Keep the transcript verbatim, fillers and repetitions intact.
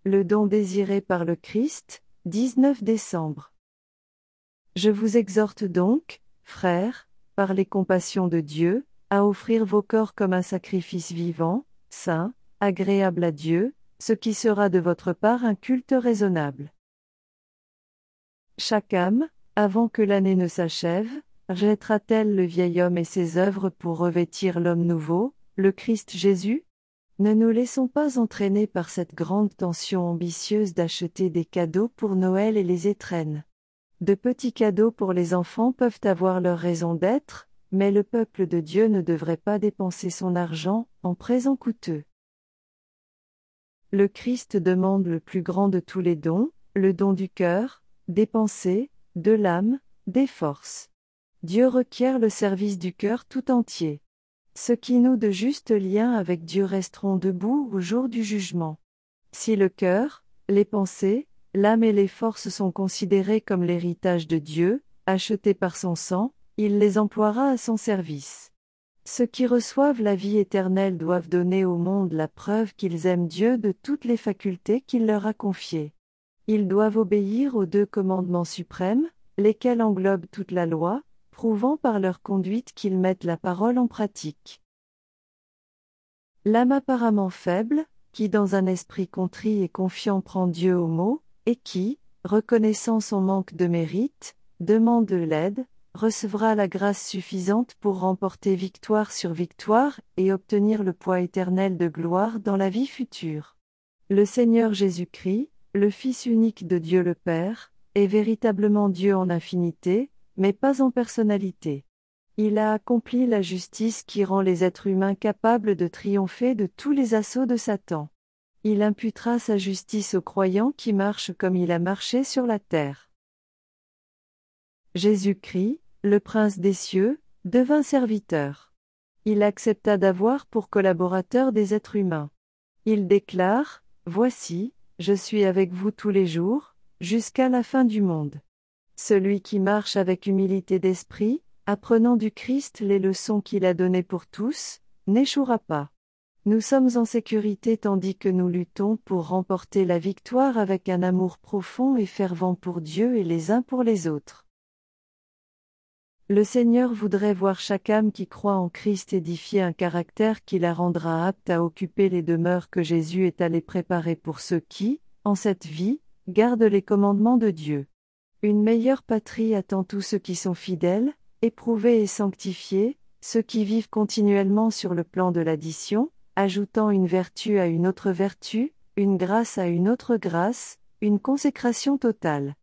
le don désiré par le Christ, dix-neuf décembre. Je vous exhorte donc, frères, par les compassions de Dieu, à offrir vos corps comme un sacrifice vivant, saint, agréable à Dieu, ce qui sera de votre part un culte raisonnable. Chaque âme, avant que l'année ne s'achève, jettera-t-elle le vieil homme et ses œuvres pour revêtir l'homme nouveau, le Christ Jésus? Ne nous laissons pas entraîner par cette grande tension ambitieuse d'acheter des cadeaux pour Noël et les étrennes. De petits cadeaux pour les enfants peuvent avoir leur raison d'être, mais le peuple de Dieu ne devrait pas dépenser son argent en présents coûteux. Le Christ demande le plus grand de tous les dons, le don du cœur, des pensées, de l'âme, des forces. Dieu requiert le service du cœur tout entier. Ceux qui nouent de justes liens avec Dieu resteront debout au jour du jugement. Si le cœur, les pensées, l'âme et les forces sont considérés comme l'héritage de Dieu, achetés par son sang, il les emploiera à son service. Ceux qui reçoivent la vie éternelle doivent donner au monde la preuve qu'ils aiment Dieu de toutes les facultés qu'il leur a confiées. Ils doivent obéir aux deux commandements suprêmes, lesquels englobent toute la loi, prouvant par leur conduite qu'ils mettent la parole en pratique. L'âme apparemment faible, qui dans un esprit contrit et confiant prend Dieu au mot, et qui, reconnaissant son manque de mérite, demande de l'aide, recevra la grâce suffisante pour remporter victoire sur victoire et obtenir le poids éternel de gloire dans la vie future. Le Seigneur Jésus-Christ, le Fils unique de Dieu le Père, est véritablement Dieu en infinité, mais pas en personnalité. Il a accompli la justice qui rend les êtres humains capables de triompher de tous les assauts de Satan. Il imputera sa justice aux croyants qui marchent comme il a marché sur la terre. Jésus-Christ, le Prince des cieux, devint serviteur. Il accepta d'avoir pour collaborateur des êtres humains. Il déclare, « Voici, je suis avec vous tous les jours, jusqu'à la fin du monde. » Celui qui marche avec humilité d'esprit, apprenant du Christ les leçons qu'il a données pour tous, n'échouera pas. Nous sommes en sécurité tandis que nous luttons pour remporter la victoire avec un amour profond et fervent pour Dieu et les uns pour les autres. Le Seigneur voudrait voir chaque âme qui croit en Christ édifier un caractère qui la rendra apte à occuper les demeures que Jésus est allé préparer pour ceux qui, en cette vie, gardent les commandements de Dieu. Une meilleure patrie attend tous ceux qui sont fidèles, éprouvés et sanctifiés, ceux qui vivent continuellement sur le plan de l'addition, ajoutant une vertu à une autre vertu, une grâce à une autre grâce, une consécration totale.